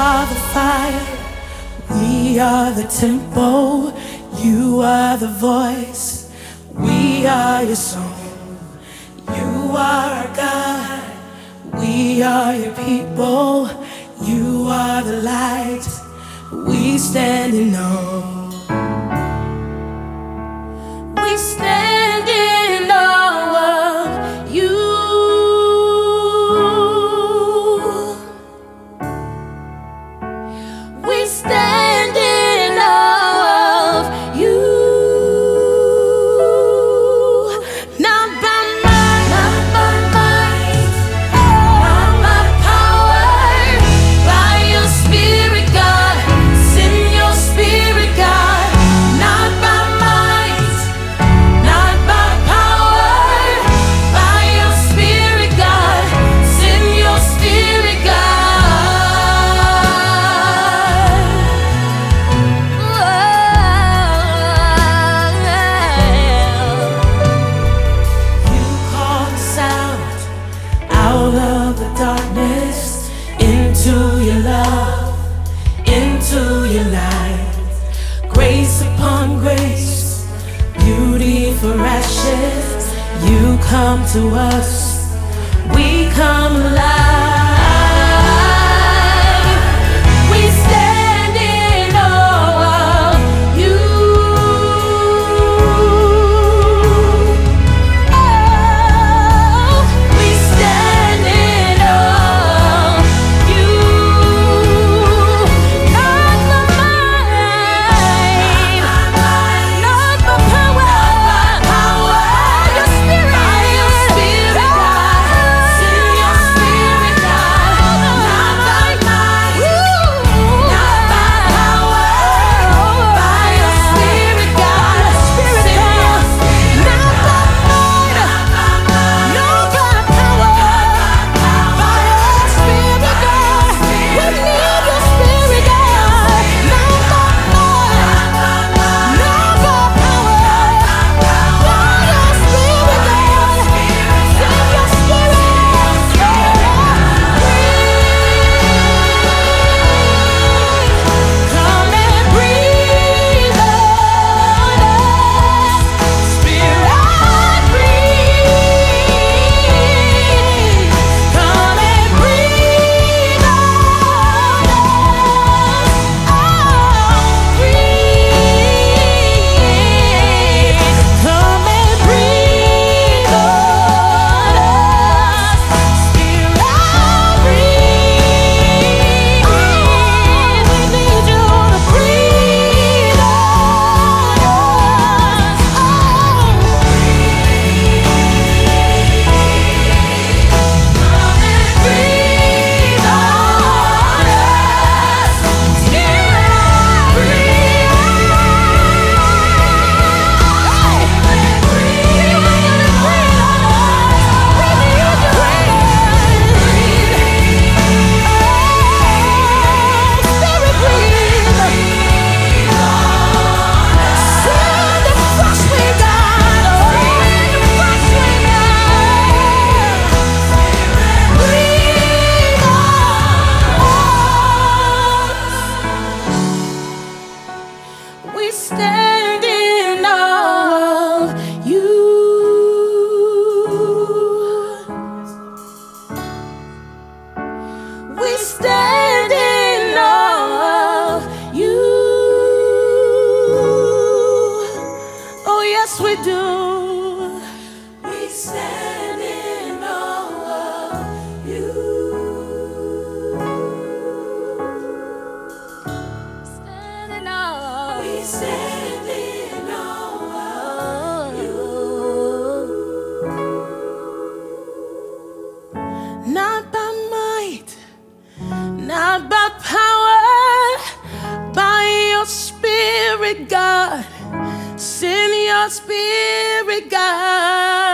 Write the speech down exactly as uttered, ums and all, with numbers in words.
are the fire, we are the tempo. You are the voice, we are your song. You are our God, we are your people. You are the light, we stand in awe. We stand in awe of you. We stand in awe of you. Not by might, not by might, not by power, by your Spirit, God. Send your Spirit, God. Not by might, not by power, by your Spirit, God. Send your Spirit, God. You called us out, out of the darkness, into your love, into your light. Grace upon grace, beauty for ashes. You come to us, we come alive. We stand in awe of you. Oh, we stand in awe of you. Not by might, not by power, by your Spirit, God. Send your Spirit, God. Not by might, not by power, by your Spirit, God. Send your Spirit, not by might, not by power, by your Spirit, God. We need your Spirit, God. Not by might, not by power, by your Spirit, God. Send your Spirit, come and breathe on us. Spirit, breathe. Come and breathe on us. Oh, breathe. Come and breathe on us. Spirit, breathe. We need you to breathe on us. Oh, breathe. Come and breathe on us. Spirit, breathe. We stand in awe of you. We stand in awe of you. Oh, yes, we do. We stand in awe of you. Stand in awe. We stand in awe of you. Not by might, not by power, by your Spirit, God. Send your Spirit, God.